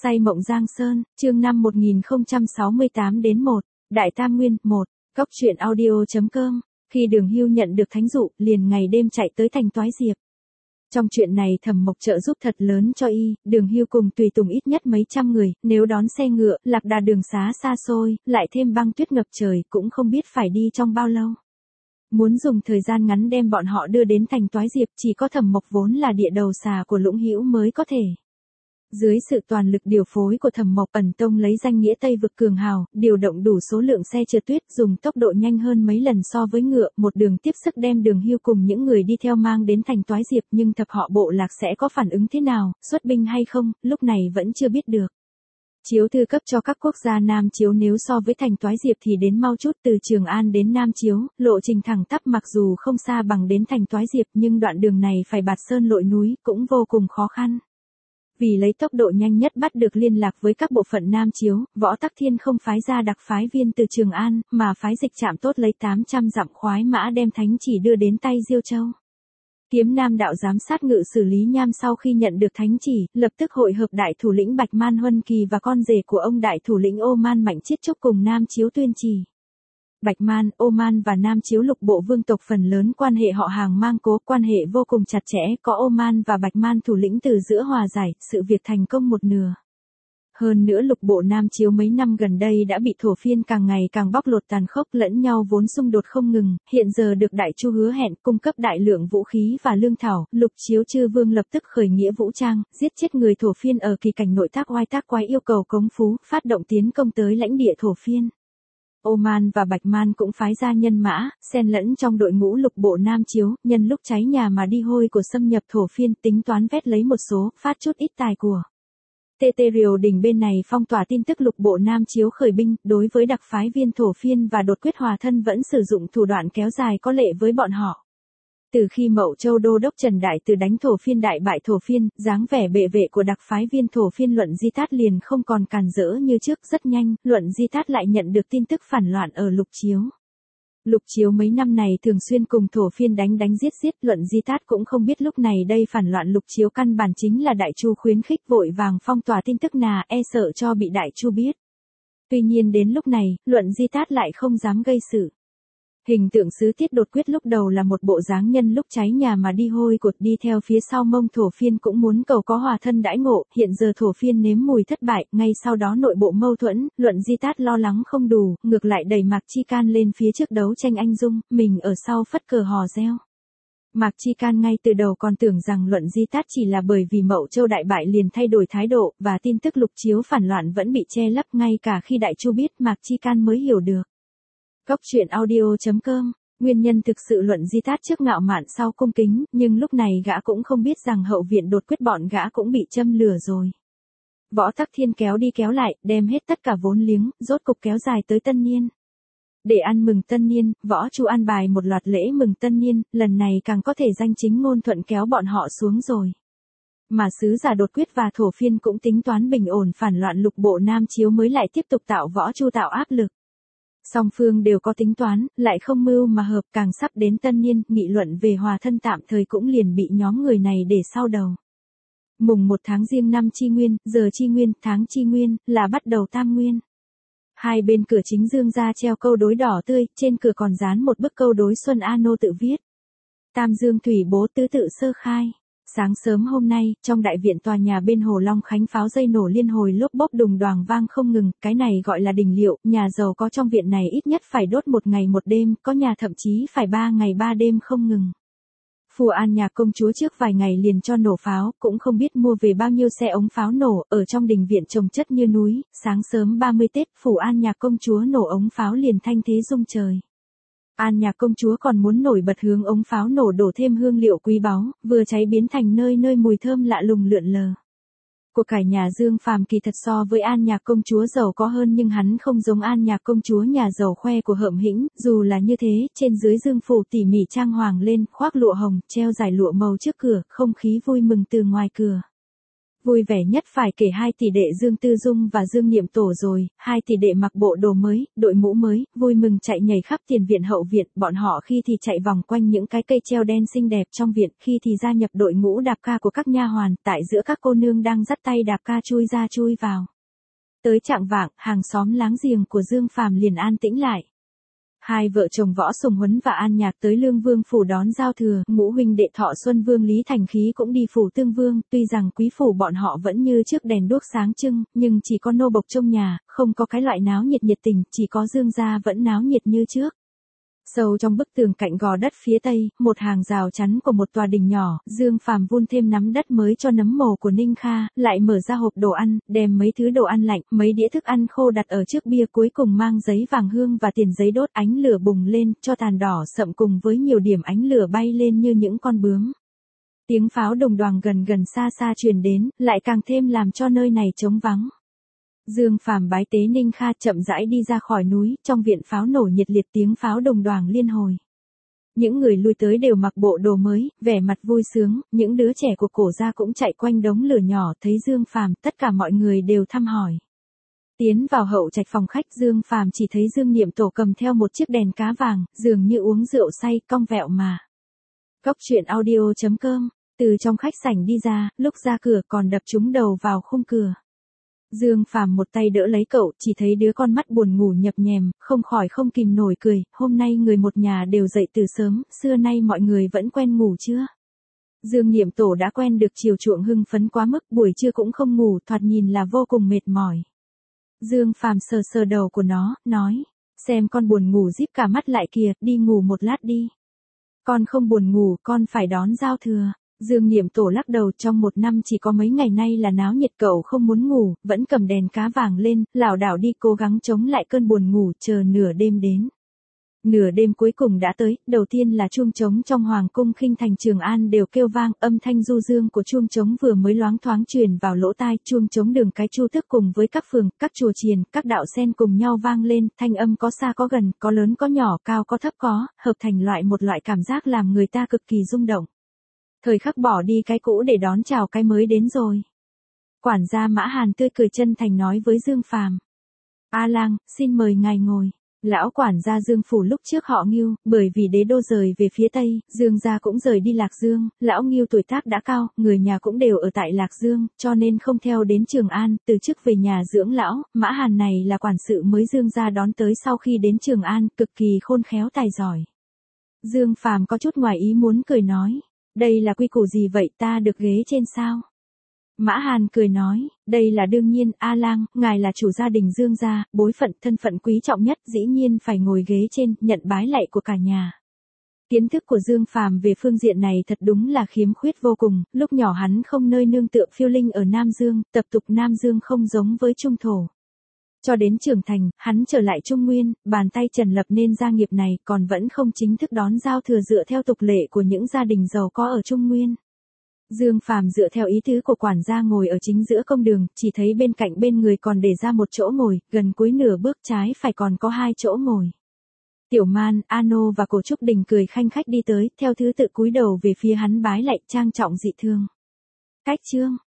Say mộng Giang Sơn, chương 5 1068 đến 1, Đại Tam Nguyên, 1, Cốc truyện audio.com, khi Đường Hưu nhận được thánh dụ, liền ngày đêm chạy tới thành Toái Diệp. Trong chuyện này Thẩm Mộc trợ giúp thật lớn cho y, Đường Hưu cùng tùy tùng ít nhất mấy trăm người, nếu đón xe ngựa, lạc đà đường xá xa xôi, lại thêm băng tuyết ngập trời, cũng không biết phải đi trong bao lâu. Muốn dùng thời gian ngắn đem bọn họ đưa đến thành Toái Diệp, chỉ có Thẩm Mộc vốn là địa đầu xà của Lũng Hữu mới có thể. Dưới sự toàn lực điều phối của Thẩm Mộc, Ẩn Tông lấy danh nghĩa Tây vực cường hào, điều động đủ số lượng xe trượt tuyết, dùng tốc độ nhanh hơn mấy lần so với ngựa, một đường tiếp sức đem Đường Hưu cùng những người đi theo mang đến thành Toái Diệp, nhưng thập họ bộ lạc sẽ có phản ứng thế nào, xuất binh hay không, lúc này vẫn chưa biết được. Chiếu thư cấp cho các quốc gia Nam Chiếu nếu so với thành Toái Diệp thì đến mau chút, từ Trường An đến Nam Chiếu, lộ trình thẳng tắp mặc dù không xa bằng đến thành Toái Diệp nhưng đoạn đường này phải bạt sơn lội núi, cũng vô cùng khó khăn. Vì lấy tốc độ nhanh nhất bắt được liên lạc với các bộ phận Nam Chiếu, Võ Tắc Thiên không phái ra đặc phái viên từ Trường An, mà phái dịch trạm tốt lấy 800 dặm khoái mã đem thánh chỉ đưa đến tay Diêu Châu. Kiếm Nam đạo giám sát ngự xử lý Nham sau khi nhận được thánh chỉ, lập tức hội hợp đại thủ lĩnh Bạch Man Huân Kỳ và con rể của ông đại thủ lĩnh Ô Man Mạnh Chiết Trúc cùng Nam Chiếu tuyên trì. Bạch Man, Ô Man và Nam Chiếu lục bộ vương tộc phần lớn quan hệ họ hàng mang cố, quan hệ vô cùng chặt chẽ, có Ô Man và Bạch Man thủ lĩnh từ giữa hòa giải, sự việc thành công một nửa. Hơn nữa lục bộ Nam Chiếu mấy năm gần đây đã bị thổ phiên càng ngày càng bóc lột tàn khốc, lẫn nhau vốn xung đột không ngừng, hiện giờ được Đại Chu hứa hẹn cung cấp đại lượng vũ khí và lương thảo, Lục Chiếu chư vương lập tức khởi nghĩa vũ trang, giết chết người thổ phiên ở kỳ cảnh nội tác oai tác quái, yêu cầu cống phú, phát động tiến công tới lãnh địa thổ phiên. Ô Man và Bạch Man cũng phái ra nhân mã, xen lẫn trong đội ngũ lục bộ Nam Chiếu, nhân lúc cháy nhà mà đi hôi của xâm nhập thổ phiên, tính toán vét lấy một số, phát chút ít tài của. Tê Riều Đình bên này phong tỏa tin tức lục bộ Nam Chiếu khởi binh, đối với đặc phái viên thổ phiên và đột quyết hòa thân vẫn sử dụng thủ đoạn kéo dài có lệ với bọn họ. Từ khi Mậu Châu đô đốc Trần Đại Từ đánh thổ phiên đại bại thổ phiên, dáng vẻ bệ vệ của đặc phái viên thổ phiên Luận Di Tát liền không còn càn rỡ như trước, rất nhanh, Luận Di Tát lại nhận được tin tức phản loạn ở Lục Chiếu. Lục Chiếu mấy năm này thường xuyên cùng thổ phiên đánh giết, Luận Di Tát cũng không biết lúc này đây phản loạn Lục Chiếu căn bản chính là Đại Chu khuyến khích, vội vàng phong tỏa tin tức e sợ cho bị Đại Chu biết. Tuy nhiên đến lúc này, Luận Di Tát lại không dám gây sự. Hình tượng sứ tiết đột quyết lúc đầu là một bộ dáng nhân lúc cháy nhà mà đi hôi cột, đi theo phía sau Mông thổ phiên cũng muốn cầu có hòa thân đãi ngộ, hiện giờ thổ phiên nếm mùi thất bại, ngay sau đó nội bộ mâu thuẫn, Luận Di Tát lo lắng không đủ, ngược lại đẩy Mạc Chi Can lên phía trước đấu tranh anh dung, mình ở sau phất cờ hò reo. Mạc Chi Can ngay từ đầu còn tưởng rằng Luận Di Tát chỉ là bởi vì Mậu Châu đại bại liền thay đổi thái độ, và tin tức Lục Chiếu phản loạn vẫn bị che lấp, ngay cả khi Đại Chu biết Mạc Chi Can mới hiểu được. Cốc truyện audio.com, nguyên nhân thực sự Luận Di Tát trước ngạo mạn sau cung kính, nhưng lúc này gã cũng không biết rằng hậu viện đột quyết bọn gã cũng bị châm lửa rồi. Võ Tắc Thiên kéo đi kéo lại, đem hết tất cả vốn liếng, rốt cục kéo dài tới Tân Niên. Để ăn mừng Tân Niên, Võ Chu an bài một loạt lễ mừng Tân Niên, lần này càng có thể danh chính ngôn thuận kéo bọn họ xuống rồi. Mà sứ giả đột quyết và thổ phiên cũng tính toán bình ổn phản loạn lục bộ Nam Chiếu mới lại tiếp tục tạo Võ Chu tạo áp lực. Song phương đều có tính toán, lại không mưu mà hợp, càng sắp đến Tân Niên, nghị luận về hòa thân tạm thời cũng liền bị nhóm người này để sau đầu. Mùng 1 tháng Giêng năm Chi Nguyên, giờ Chi Nguyên, tháng Chi Nguyên, là bắt đầu Tam Nguyên. Hai bên cửa chính dương ra treo câu đối đỏ tươi, trên cửa còn dán một bức câu đối Xuân A Nô tự viết. Tam Dương Thủy Bố tứ tự sơ khai. Sáng sớm hôm nay, trong đại viện tòa nhà bên Hồ Long Khánh pháo dây nổ liên hồi lốp bốp đùng đoàng vang không ngừng, cái này gọi là đình liệu, nhà giàu có trong viện này ít nhất phải đốt một ngày một đêm, có nhà thậm chí phải 3 ngày 3 đêm không ngừng. Phù An nhà công chúa trước vài ngày liền cho nổ pháo, cũng không biết mua về bao nhiêu xe ống pháo nổ, ở trong đình viện trồng chất như núi, sáng sớm 30 Tết, Phù An nhà công chúa nổ ống pháo liền thanh thế rung trời. An nhà công chúa còn muốn nổi bật hướng ống pháo nổ đổ thêm hương liệu quý báu, vừa cháy biến thành nơi nơi mùi thơm lạ lùng lượn lờ. Của cải nhà Dương Phàm kỳ thật so với An nhà công chúa giàu có hơn, nhưng hắn không giống An nhà công chúa nhà giàu khoe của Hợm Hĩnh, dù là như thế, trên dưới Dương phủ tỉ mỉ trang hoàng lên, khoác lụa hồng, treo dải lụa màu trước cửa, không khí vui mừng từ ngoài cửa. Vui vẻ nhất phải kể hai tỷ đệ Dương Tư Dung và Dương Niệm Tổ rồi, hai tỷ đệ mặc bộ đồ mới, đội mũ mới, vui mừng chạy nhảy khắp tiền viện hậu viện, bọn họ khi thì chạy vòng quanh những cái cây treo đen xinh đẹp trong viện, khi thì gia nhập đội ngũ đạp ca của các nha hoàn, tại giữa các cô nương đang dắt tay đạp ca chui ra chui vào. Tới chạng vạng, hàng xóm láng giềng của Dương Phàm liền an tĩnh lại. Hai vợ chồng Võ Sùng Huấn và An Nhạc tới Lương Vương phủ đón giao thừa, ngũ huynh đệ Thọ Xuân Vương Lý Thành Khí cũng đi phủ Tương Vương, tuy rằng quý phủ bọn họ vẫn như trước đèn đuốc sáng trưng, nhưng chỉ có nô bộc trong nhà, không có cái loại náo nhiệt nhiệt tình, chỉ có Dương gia vẫn náo nhiệt như trước. Sâu trong bức tường cạnh gò đất phía tây, một hàng rào chắn của một tòa đình nhỏ, Dương Phàm vun thêm nắm đất mới cho nấm mồ của Ninh Kha, lại mở ra hộp đồ ăn, đem mấy thứ đồ ăn lạnh, mấy đĩa thức ăn khô đặt ở trước bia, cuối cùng mang giấy vàng hương và tiền giấy đốt, ánh lửa bùng lên, cho tàn đỏ sậm cùng với nhiều điểm ánh lửa bay lên như những con bướm. Tiếng pháo đồng đoàng gần gần xa xa truyền đến, lại càng thêm làm cho nơi này trống vắng. Dương Phàm bái tế Ninh Kha chậm rãi đi ra khỏi núi, trong viện pháo nổ nhiệt liệt, tiếng pháo đồng đoàng liên hồi. Những người lui tới đều mặc bộ đồ mới, vẻ mặt vui sướng, những đứa trẻ của cổ gia cũng chạy quanh đống lửa nhỏ, thấy Dương Phàm, tất cả mọi người đều thăm hỏi. Tiến vào hậu trạch phòng khách, Dương Phàm chỉ thấy Dương Niệm Tổ cầm theo một chiếc đèn cá vàng, dường như uống rượu say, cong vẹo mà. Cóc truyện audio.com, từ trong khách sảnh đi ra, lúc ra cửa còn đập trúng đầu vào khung cửa. Dương Phàm một tay đỡ lấy cậu, chỉ thấy đứa con mắt buồn ngủ nhập nhèm, không khỏi không kìm nổi cười, hôm nay người một nhà đều dậy từ sớm, xưa nay mọi người vẫn quen ngủ chưa? Dương Niệm Tổ đã quen được chiều chuộng hưng phấn quá mức, buổi trưa cũng không ngủ, thoạt nhìn là vô cùng mệt mỏi. Dương Phàm sờ sờ đầu của nó, nói, xem con buồn ngủ díp cả mắt lại kìa, đi ngủ một lát đi. Con không buồn ngủ, con phải đón giao thừa. Dương Niệm Tổ lắc đầu, trong một năm chỉ có mấy ngày nay là náo nhiệt, cậu không muốn ngủ, vẫn cầm đèn cá vàng lên, lảo đảo đi cố gắng chống lại cơn buồn ngủ, chờ nửa đêm đến. Nửa đêm cuối cùng đã tới, đầu tiên là chuông trống trong hoàng cung Khinh Thành Trường An đều kêu vang, âm thanh du dương của chuông trống vừa mới loáng thoáng truyền vào lỗ tai, chuông trống đường cái Chu Tước cùng với các phường, các chùa chiền, các đạo sen cùng nhau vang lên, thanh âm có xa có gần, có lớn có nhỏ, cao có thấp có, hợp thành một loại cảm giác làm người ta cực kỳ rung động. Thời khắc bỏ đi cái cũ để đón chào cái mới đến rồi. Quản gia Mã Hàn tươi cười chân thành nói với Dương Phàm. A Lang, xin mời ngài ngồi. Lão quản gia Dương phủ lúc trước họ Ngưu, bởi vì đế đô rời về phía Tây, Dương gia cũng rời đi Lạc Dương, lão Ngưu tuổi tác đã cao, người nhà cũng đều ở tại Lạc Dương, cho nên không theo đến Trường An, từ chức về nhà dưỡng lão. Mã Hàn này là quản sự mới Dương gia đón tới sau khi đến Trường An, cực kỳ khôn khéo tài giỏi. Dương Phàm có chút ngoài ý muốn cười nói. Đây là quy củ gì vậy, ta được ghế trên sao? Mã Hàn cười nói, đây là đương nhiên, A Lang, ngài là chủ gia đình Dương gia, bối phận thân phận quý trọng nhất, dĩ nhiên phải ngồi ghế trên, nhận bái lạy của cả nhà. Kiến thức của Dương Phàm về phương diện này thật đúng là khiếm khuyết vô cùng, lúc nhỏ hắn không nơi nương tựa phiêu linh ở Nam Dương, tập tục Nam Dương không giống với Trung Thổ. Cho đến trưởng thành, hắn trở lại Trung Nguyên, bàn tay trần lập nên gia nghiệp này, còn vẫn không chính thức đón giao thừa dựa theo tục lệ của những gia đình giàu có ở Trung Nguyên. Dương Phàm dựa theo ý tứ của quản gia ngồi ở chính giữa công đường, chỉ thấy bên cạnh bên người còn để ra một chỗ ngồi, gần cuối nửa bước trái phải còn có hai chỗ ngồi. Tiểu Man, Ano và Cổ Trúc Đình cười khanh khách đi tới, theo thứ tự cúi đầu về phía hắn bái lạy, trang trọng dị thương. Cách chương